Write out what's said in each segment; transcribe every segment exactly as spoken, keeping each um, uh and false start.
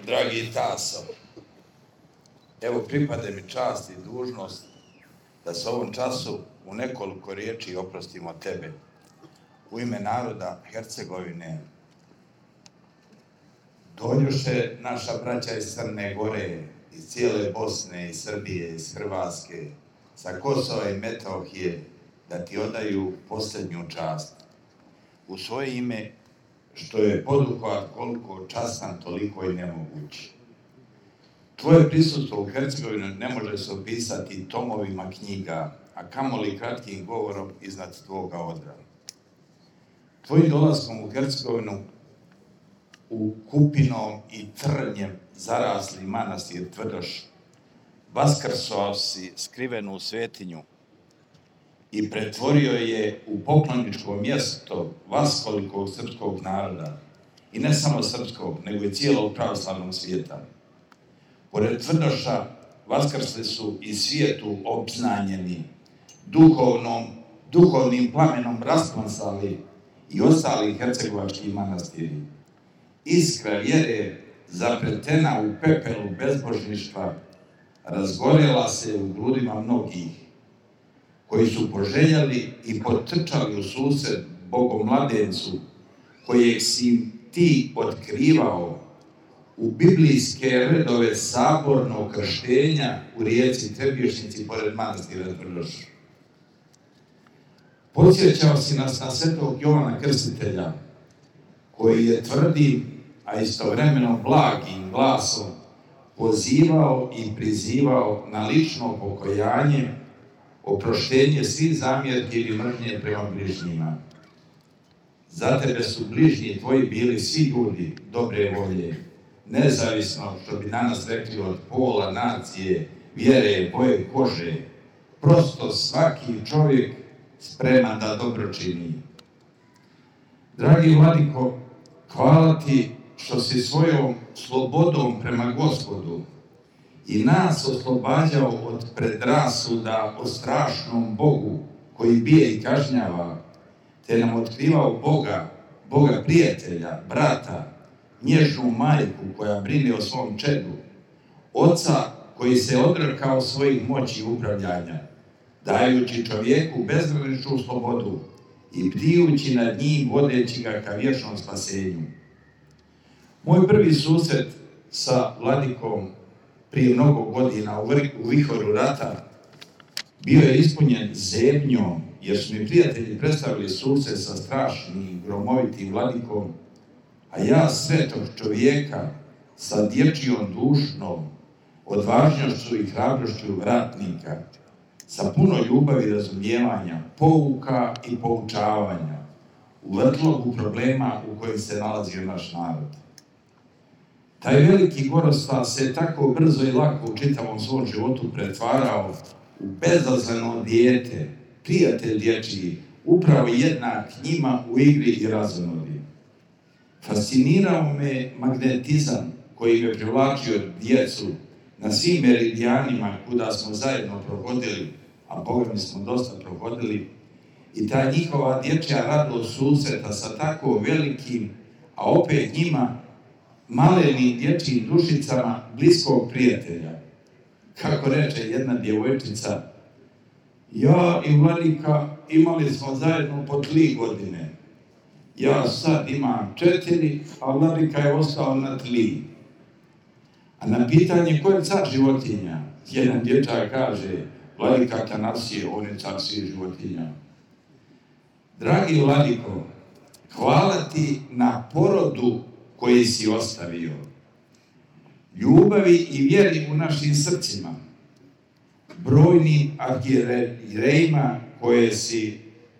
Dragi Taso, evo pripade mi čast i dužnost da se ovom času u nekoliko riječi oprostimo tebe. U ime naroda Hercegovine dođoše naša braća iz Crne Gore, iz cijele Bosne, iz Srbije, iz Hrvatske, sa Kosova i Metohije, da ti odaju posljednju čast. U svoje ime, što je poduhvat koliko častan, toliko i nemogući. Tvoje prisustvo u Hercegovini ne može se opisati tomovima knjiga, a kamoli kratkim govorom iznad tvoga odra. Tvojim dolaskom u Hercegovinu u kupinom i trnjem zarasli manastir Tvrdoš, vaskrsao si skrivenu svetinju i pretvorio je u pokloničko mjesto vaskolikog srpskog naroda, i ne samo srpskog, nego i cijelog pravoslavnog svijeta. Pored Tvrdoša vaskrsli su i svijetu obznanjeni, duhovnom, duhovnim plamenom rasplamsali i ostali hercegovački manastiri. Iskra vjere, zapretena u pepelu bezbožništva, razgorjela se u grudima mnogih, koji su poželjeli i potrčali u susret Bogomladencu, kojeg si ti otkrivao u biblijske redove sabornog krštenja u rijeci Trebješnjici pored manastira Tvrdoš. Podsjećao si nas na svetog Jovana Krstitelja, koji je tvrdim, a istovremeno blagim glasom pozivao i prizivao na lično pokajanje, oproštenje svih zamjerki ili mržnje prema bližnjima. Za tebe su bližnji tvoji bili svi ljudi dobre volje, nezavisno, što bi danas rekli, od pola, nacije, vjere, boje kože. Prosto svaki čovjek spreman da dobro čini. Dragi Vladiko, hvala ti što si svojom slobodom prema Gospodu i nas oslobađao od predrasuda o strašnom Bogu koji bije i kažnjava, te nam otkrivao Boga, Boga prijatelja, brata, nježnu majku koja brine o svom čedu, oca koji se odrekao svojih moći upravljanja, dajući čovjeku bezgraničnu slobodu i bdijući nad njim, vodeći ga ka vječnom spasenju. Moj prvi susret sa Vladikom prije mnogo godina u vihoru rata bio je ispunjen zebnjom, jer su mi prijatelji predstavili susret sa strašnim, gromovitim Vladikom, a ja svetog čovjeka sa dječjom dušnom, odvažnošću i hrabrošću ratnika, sa puno ljubavi i razumijevanja, pouka i poučavanja u vrtlogu problema u kojim se nalazio naš narod. Taj veliki Goroslav se tako brzo i lako u čitavom svom životu pretvarao u bezazleno dijete, prijatelj dječji, upravo jednak njima u igri i razonodi. Fascinirao me magnetizam koji me privlačio djecu na svim meridijanima kuda smo zajedno prohodili, a Boga mi smo dosta prohodili, i ta njihova dječja radost susreta sa tako velikim, a opet njima malenim dječjim dušicama bliskog prijatelja. Kako reče jedna djevojčica, ja i Vladika imali smo zajedno po tri godine. Ja sad imam četiri, a Vladika je ostao na tri. A na pitanje ko je car životinja, jedan dječak kaže, Vladika Tanasije, on je car svih životinja. Dragi Vladiko, hvala ti na porodu koji si ostavio, ljubavi i vjeri u našim srcima, brojnim arhijerejima koje si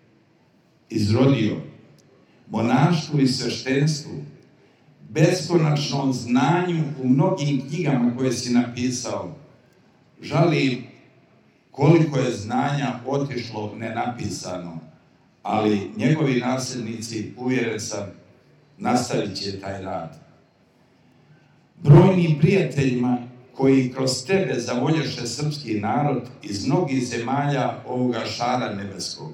izrodio, monaštvu i sveštenstvu, beskonačnom znanju u mnogim knjigama koje si napisao. Žalim koliko je znanja otišlo nenapisano, ali njegovi nasljednici, uvjeren sam, nastavit će taj rad. Brojnim prijateljima koji kroz tebe zavolješe srpski narod iz mnogih zemalja ovoga šara nebeskog.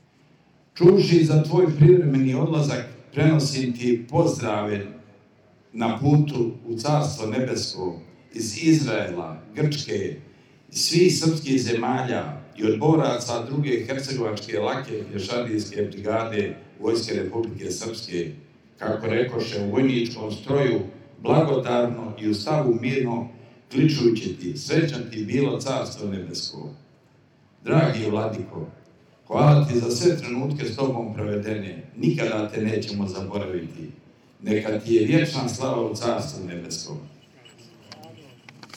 Čuvši za tvoj privremeni odlazak, prenosim ti pozdrave na putu u Carstvo nebesko, iz Izraela, Grčke, svih srpskih zemalja i od boraca druge hercegovačke lake pješadijske brigade Vojske Republike Srpske, kako rekoše, u vojničkom stroju, blagodarno i u stavu mirno, kličujući ti, srećan ti bilo Carstvo nebesko. Dragi Vladiko, hvala ti za sve trenutke s tobom provedene, nikada te nećemo zaboraviti. Neka ti je vječna slava u Carstvu nebeskom.